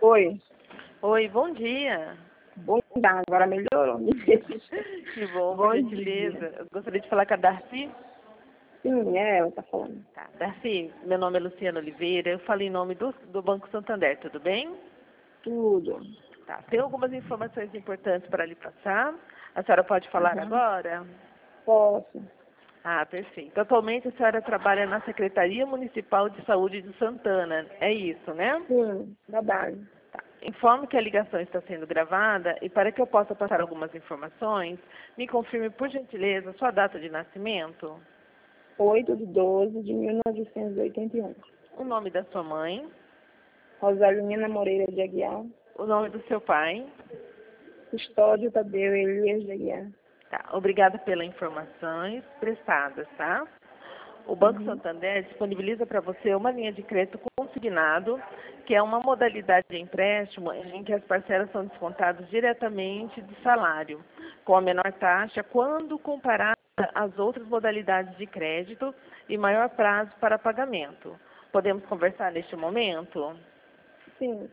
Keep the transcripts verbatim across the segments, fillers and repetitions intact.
Oi. Oi, bom dia. Bom dia, agora melhorou. Que bom, Bom por gentileza. Eu gostaria de falar com a Darcy. Sim, é, ela tá falando. Tá. Darcy, meu nome é Luciana Oliveira, eu falo em nome do, do Banco Santander, tudo bem? Tudo. Tá. Tem algumas informações importantes para lhe passar. A senhora pode falar Uhum. agora? Posso. Ah, perfeito. Atualmente a senhora trabalha na Secretaria Municipal de Saúde de Santana, é isso, né? Sim, verdade. Tá. Informo que a ligação está sendo gravada e para que eu possa passar algumas informações, me confirme, por gentileza, sua data de nascimento, oito de doze de mil novecentos e oitenta e um. o nome da sua mãe, Rosalina Moreira de Aguiar. o nome do seu pai. Custódio Tadeu Elias de Aguiar. Tá. Obrigada pelas informações prestadas, tá? O Banco Uhum. Santander disponibiliza para você uma linha de crédito consignado, que é uma modalidade de empréstimo em que as parcelas são descontadas diretamente do salário, com a menor taxa quando comparada às outras modalidades de crédito e maior prazo para pagamento. Podemos conversar neste momento? Sim.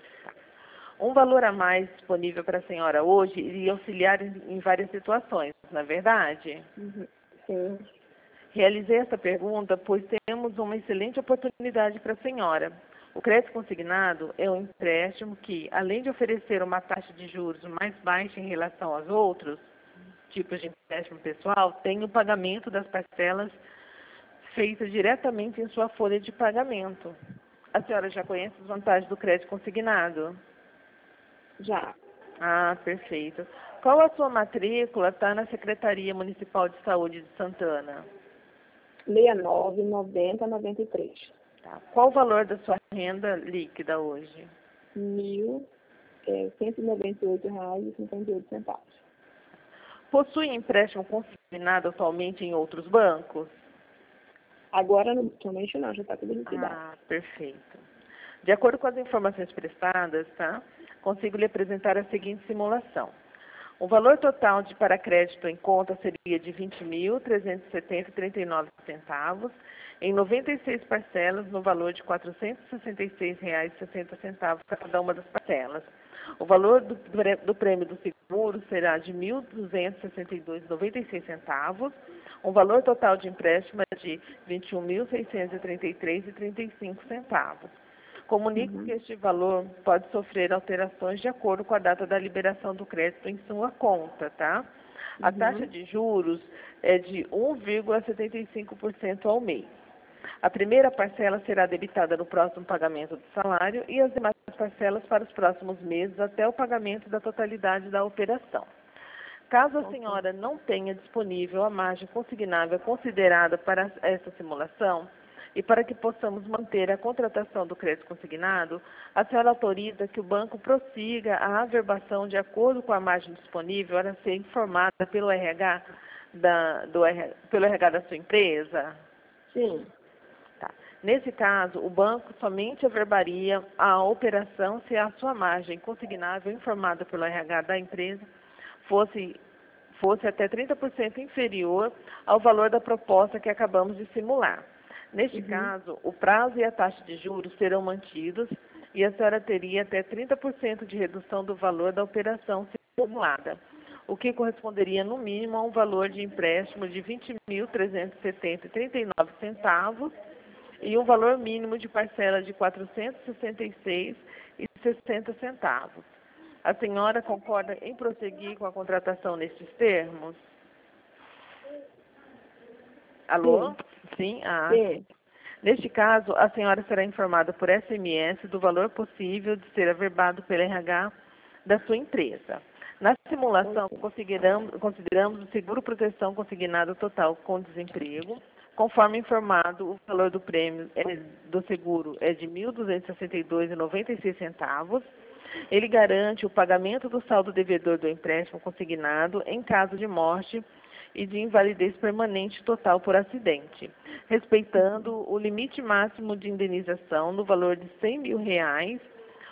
Um valor a mais disponível para a senhora hoje iria auxiliar em em várias situações, não é verdade? Uhum. Sim. Realizei essa pergunta pois temos uma excelente oportunidade para a senhora. O crédito consignado é um empréstimo que, além de oferecer uma taxa de juros mais baixa em relação aos outros tipos de empréstimo pessoal, tem o pagamento das parcelas feito diretamente em sua folha de pagamento. A senhora já conhece as vantagens do crédito consignado? Já. Ah, perfeito. Qual a sua matrícula está na Secretaria Municipal de Saúde de Santana? sessenta e nove, noventa, noventa e três. Tá. Qual o valor da sua renda líquida hoje? Mil, é, cento e noventa e oito reais e cinquenta e oito centavos. Possui empréstimo consignado atualmente em outros bancos? Agora, no atualmente não, já está tudo liquidado. Ah, perfeito. De acordo com as informações prestadas, tá? Consigo lhe apresentar a seguinte simulação. O valor total de para crédito em conta seria de vinte mil trezentos e setenta e trinta e nove centavos, em noventa e seis parcelas no valor de quatrocentos e sessenta e seis reais e sessenta centavos para cada uma das parcelas. O valor do, do prêmio do seguro será de mil duzentos e sessenta e dois reais e noventa e seis centavos. O valor total de empréstimo é de vinte e um mil seiscentos e trinta e três reais e trinta e cinco centavos. Comunico Uhum. que este valor pode sofrer alterações de acordo com a data da liberação do crédito em sua conta, tá? A Uhum. taxa de juros é de um vírgula setenta e cinco por cento ao mês. A primeira parcela será debitada no próximo pagamento do salário e as demais parcelas para os próximos meses até o pagamento da totalidade da operação. Caso a Ok. senhora não tenha disponível a margem consignável considerada para essa simulação, e para que possamos manter a contratação do crédito consignado, a senhora autoriza que o banco prossiga a averbação de acordo com a margem disponível a ser informada pelo R H da, do, pelo R H da sua empresa? Sim. Tá. Nesse caso, o banco somente averbaria a operação se a sua margem consignável informada pelo R H da empresa fosse, fosse até trinta por cento inferior ao valor da proposta que acabamos de simular. Neste Uhum. caso, o prazo e a taxa de juros serão mantidos e a senhora teria até trinta por cento de redução do valor da operação simulada, o que corresponderia, no mínimo, a um valor de empréstimo de vinte mil trezentos e setenta reais e trinta e nove centavos e um valor mínimo de parcela de quatrocentos e sessenta e seis reais e sessenta centavos. A senhora concorda em prosseguir com a contratação nestes termos? Alô? Sim. Sim? Ah, sim. Sim. Neste caso, a senhora será informada por S M S do valor possível de ser averbado pelo R H da sua empresa. Na simulação, Ok. consideramos, consideramos o seguro proteção consignado total com desemprego. Conforme informado, o valor do prêmio é, do seguro é de mil duzentos e sessenta e dois reais e noventa e seis centavos. Ele garante o pagamento do saldo devedor do empréstimo consignado em caso de morte e de invalidez permanente total por acidente, respeitando o limite máximo de indenização no valor de cem mil reais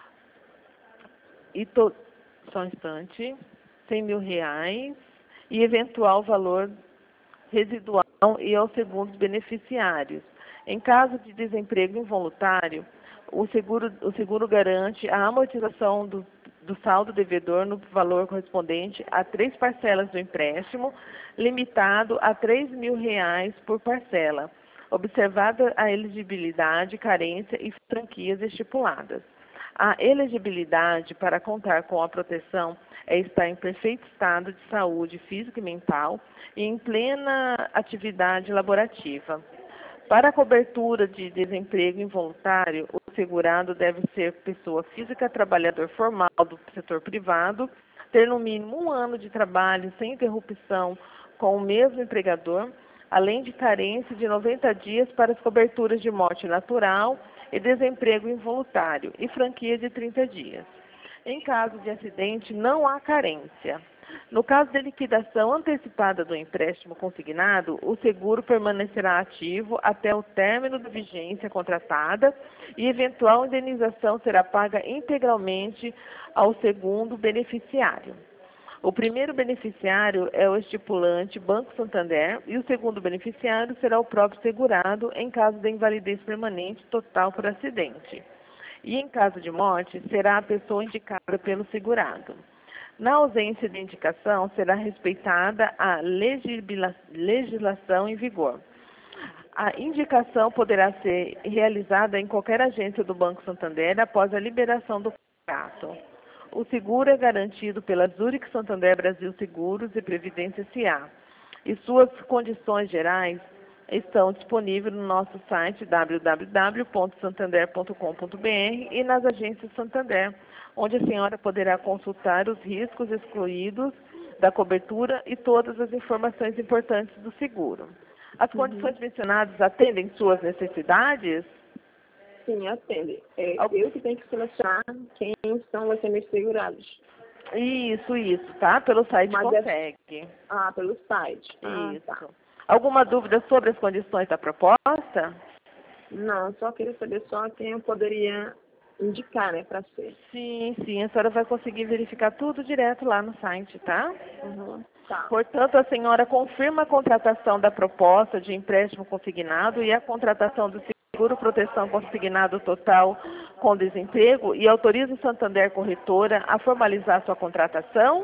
e to... só um instante, cem mil reais e eventual valor residual e aos segundos beneficiários. Em caso de desemprego involuntário, O seguro, o seguro garante a amortização do, do saldo devedor no valor correspondente a três parcelas do empréstimo, limitado a três mil reais por parcela, observada a elegibilidade, carência e franquias estipuladas. A elegibilidade para contar com a proteção é estar em perfeito estado de saúde física e mental e em plena atividade laborativa. Para a cobertura de desemprego involuntário, o segurado deve ser pessoa física, trabalhador formal do setor privado, ter no mínimo um ano de trabalho sem interrupção com o mesmo empregador, além de carência de noventa dias para as coberturas de morte natural e desemprego involuntário, e franquia de trinta dias. Em caso de acidente, não há carência. No caso de liquidação antecipada do empréstimo consignado, o seguro permanecerá ativo até o término da vigência contratada e eventual indenização será paga integralmente ao segundo beneficiário. O primeiro beneficiário é o estipulante Banco Santander e o segundo beneficiário será o próprio segurado em caso de invalidez permanente total por acidente. E em caso de morte, será a pessoa indicada pelo segurado. Na ausência de indicação, será respeitada a legislação em vigor. A indicação poderá ser realizada em qualquer agência do Banco Santander após a liberação do contrato. O seguro é garantido pela Zurich Santander Brasil Seguros e Previdência S A e suas condições gerais estão disponíveis no nosso site w w w ponto santander ponto com ponto b r e nas agências Santander, onde a senhora poderá consultar os riscos excluídos da cobertura e todas as informações importantes do seguro. As Uhum. condições mencionadas atendem suas necessidades? Sim, atende. É Al- eu que tenho que selecionar quem são os meus segurados. Isso, isso, tá? Pelo site Mas é- consegue. Ah, pelo site. Ah, Isso. tá. Alguma dúvida sobre as condições da proposta? Não, só queria saber só quem eu poderia indicar, né, para ser. Sim, sim, a senhora vai conseguir verificar tudo direto lá no site, tá? Uhum. Tá. Portanto, a senhora confirma a contratação da proposta de empréstimo consignado e a contratação do seguro proteção consignado total com desemprego e autoriza o Santander Corretora a formalizar sua contratação?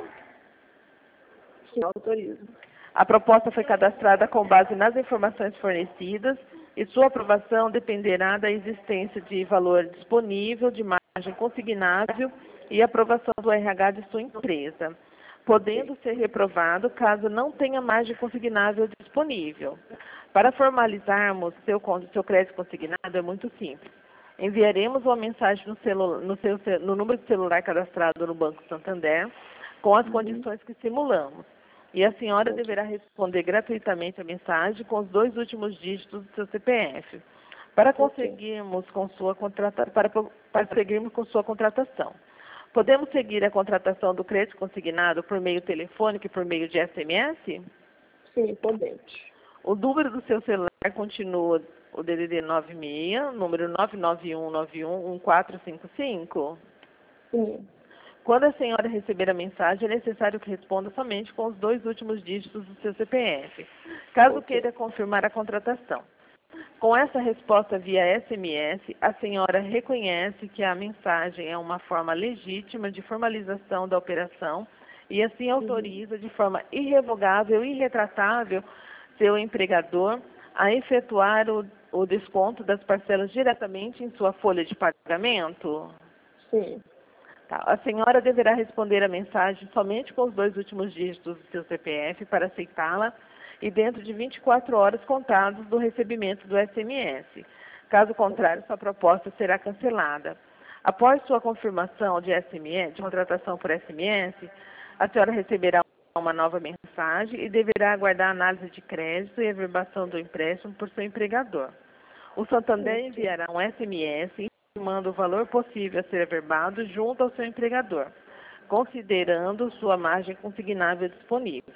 Sim, autorizo. A proposta foi cadastrada com base nas informações fornecidas e sua aprovação dependerá da existência de valor disponível, de margem consignável e aprovação do R H de sua empresa, podendo ser reprovado caso não tenha margem consignável disponível. Para formalizarmos seu, con- seu crédito consignado é muito simples. Enviaremos uma mensagem no, celu- no seu ce- no número de celular cadastrado no Banco Santander com as Uhum. condições que simulamos. E a senhora deverá responder gratuitamente a mensagem com os dois últimos dígitos do seu C P F, para conseguirmos com sua contrata para, pro- para seguirmos com sua contratação. Podemos seguir a contratação do crédito consignado por meio telefônico e por meio de S M S? Sim, podemos. O número do seu celular continua o D D D nove seis, número nove nove um nove um um quatro cinco cinco? Sim. Quando a senhora receber a mensagem, é necessário que responda somente com os dois últimos dígitos do seu C P F, caso Ok. queira confirmar a contratação. Com essa resposta via S M S, a senhora reconhece que a mensagem é uma forma legítima de formalização da operação e assim autoriza de forma irrevogável e irretratável seu empregador a efetuar o, o desconto das parcelas diretamente em sua folha de pagamento? Sim. Tá. A senhora deverá responder a mensagem somente com os dois últimos dígitos do seu C P F para aceitá-la e dentro de vinte e quatro horas contadas do recebimento do S M S. Caso contrário, sua proposta será cancelada. Após sua confirmação de S M S, de contratação por S M S, a senhora receberá uma nova mensagem e deverá aguardar a análise de crédito e averbação do empréstimo por seu empregador. O Santander enviará um S M S informando o valor possível a ser averbado junto ao seu empregador, considerando sua margem consignável disponível.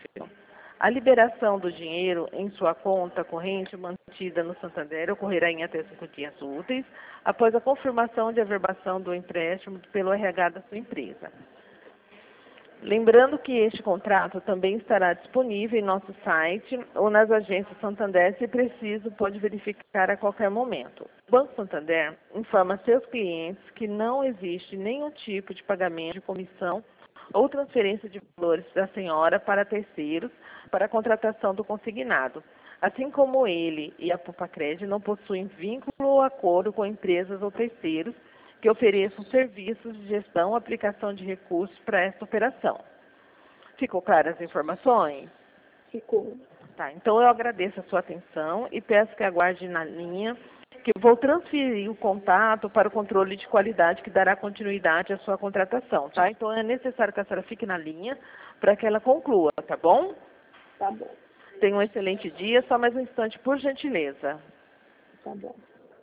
A liberação do dinheiro em sua conta corrente mantida no Santander ocorrerá em até cinco dias úteis, após a confirmação de averbação do empréstimo pelo R H da sua empresa. Lembrando que este contrato também estará disponível em nosso site ou nas agências Santander, se preciso, pode verificar a qualquer momento. O Banco Santander informa seus clientes que não existe nenhum tipo de pagamento de comissão ou transferência de valores da senhora para terceiros para a contratação do consignado, assim como ele e a Pupacred não possuem vínculo ou acordo com empresas ou terceiros que ofereçam serviços de gestão ou aplicação de recursos para esta operação. Ficou claras as informações? Ficou. Tá, então eu agradeço a sua atenção e peço que aguarde na linha, que eu vou transferir o contato para o controle de qualidade que dará continuidade à sua contratação, tá? Então é necessário que a senhora fique na linha para que ela conclua, tá bom? Tá bom. Tenha um excelente dia, só mais um instante, por gentileza. Tá bom.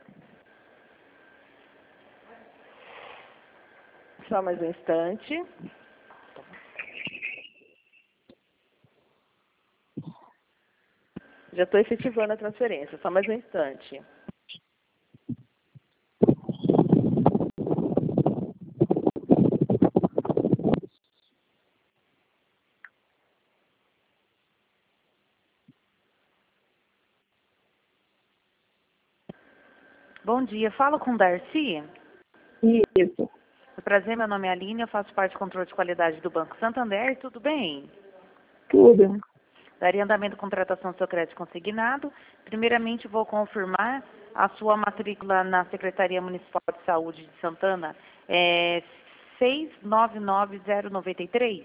Só mais um instante. Já estou efetivando a transferência, só mais um instante. Bom dia, falo com Darcy. Isso. Prazer, meu nome é Aline, eu faço parte do controle de qualidade do Banco Santander, tudo bem? Tudo. Daria andamento à contratação do seu crédito consignado. Primeiramente, vou confirmar a sua matrícula na Secretaria Municipal de Saúde de Santana, é seis nove nove zero nove três.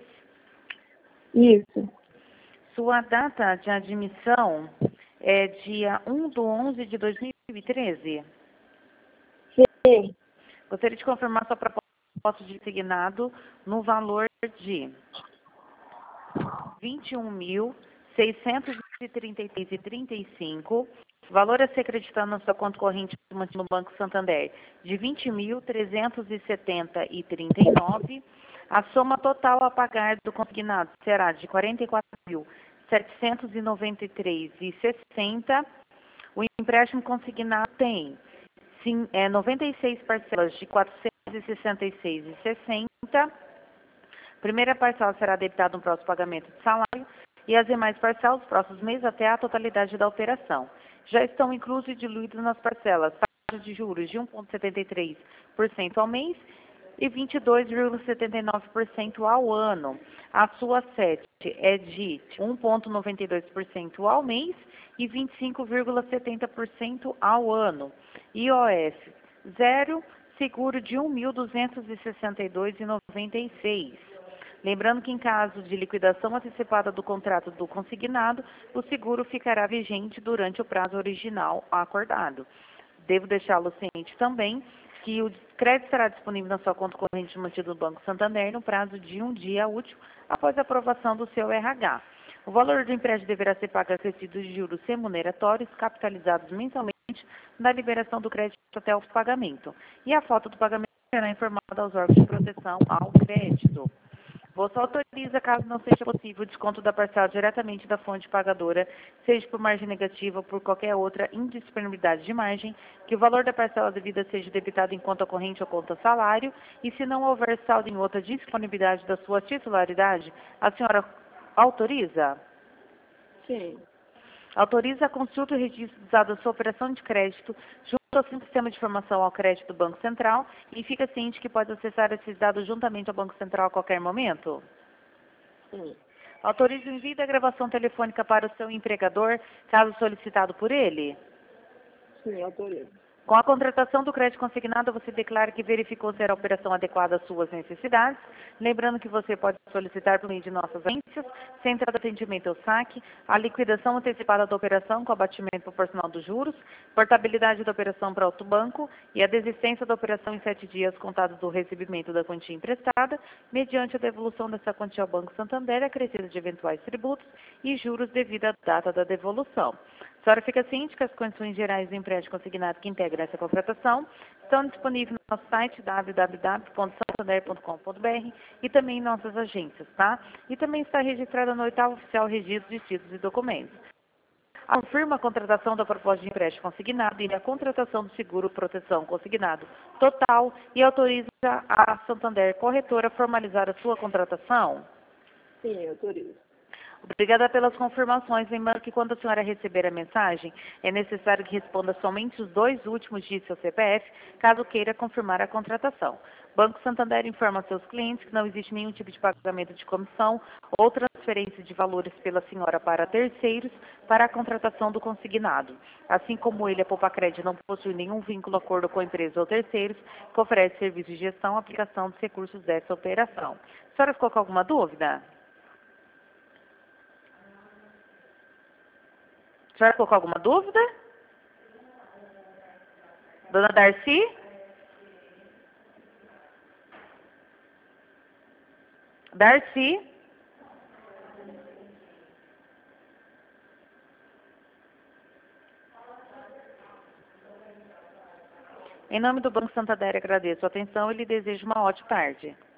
Isso. Sua data de admissão é dia um de onze de dois mil e treze. Sim. Gostaria de confirmar sua proposta de consignado no valor de vinte e um mil, seiscentos e trinta e três reais e trinta e cinco centavos, valor a ser acreditado na sua conta corrente no Banco Santander de vinte mil, trezentos e setenta reais e trinta e nove centavos. A soma total a pagar do consignado será de quarenta e quatro mil, setecentos e noventa e três reais e sessenta centavos. O empréstimo consignado tem sim, é, noventa e seis parcelas de quatrocentos e sessenta e seis reais e sessenta centavos. Primeira parcela será debitada no próximo pagamento de salário e as demais parcelas nos próximos meses até a totalidade da operação. Já estão inclusos e diluídos nas parcelas taxa de juros de um vírgula setenta e três por cento ao mês e vinte e dois vírgula setenta e nove por cento ao ano. A sua sete é de um vírgula noventa e dois por cento ao mês e vinte e cinco vírgula setenta por cento ao ano. I O F zero, seguro de um mil duzentos e sessenta e dois reais e noventa e seis centavos. Lembrando que em caso de liquidação antecipada do contrato do consignado, o seguro ficará vigente durante o prazo original acordado. Devo deixá-lo ciente também que o crédito será disponível na sua conta corrente mantida no Banco Santander no prazo de um dia útil após a aprovação do seu R H. O valor do empréstimo deverá ser pago acrescido de juros remuneratórios capitalizados mensalmente na liberação do crédito até o pagamento. E a foto do pagamento será informada aos órgãos de proteção ao crédito. Você autoriza, caso não seja possível, o desconto da parcela diretamente da fonte pagadora, seja por margem negativa ou por qualquer outra indisponibilidade de margem, que o valor da parcela devida seja debitado em conta corrente ou conta salário, e se não houver saldo em outra disponibilidade da sua titularidade, a senhora autoriza? Sim. Autoriza a consulta e registro usado da sua operação de crédito junto ao Sistema de Informação ao Crédito do Banco Central e fica ciente que pode acessar esses dados juntamente ao Banco Central a qualquer momento? Sim. Autoriza o envio da gravação telefônica para o seu empregador, caso solicitado por ele? Sim, autorizo. Com a contratação do crédito consignado, você declara que verificou ser a operação adequada às suas necessidades. Lembrando que você pode solicitar por meio de nossas agências, centro de atendimento ao saque, a liquidação antecipada da operação com abatimento proporcional dos juros, portabilidade da operação para outro banco e a desistência da operação em sete dias contados do recebimento da quantia emprestada, mediante a devolução dessa quantia ao Banco Santander, acrescida de eventuais tributos e juros devido à data da devolução. A senhora fica ciente que as condições gerais do empréstimo consignado que integram essa contratação estão disponíveis no nosso site w w w ponto santander ponto com ponto b r e também em nossas agências, tá? E também está registrada no oitavo oficial registro de títulos e documentos. Confirma a contratação da proposta de empréstimo consignado e a contratação do seguro proteção consignado total e autoriza a Santander Corretora a formalizar a sua contratação? Sim, autorizo. Obrigada pelas confirmações. Lembrando que quando a senhora receber a mensagem, é necessário que responda somente os dois últimos dígitos do seu C P F, caso queira confirmar a contratação. Banco Santander informa a seus clientes que não existe nenhum tipo de pagamento de comissão ou transferência de valores pela senhora para terceiros para a contratação do consignado. Assim como ele, a Poupacred não possui nenhum vínculo, acordo com empresas ou terceiros que oferece serviço de gestão e aplicação dos recursos dessa operação. A senhora ficou com alguma dúvida? A senhora ficou com alguma dúvida? Dona Darcy? Darcy? Em nome do Banco Santander, agradeço a atenção e lhe desejo uma ótima tarde.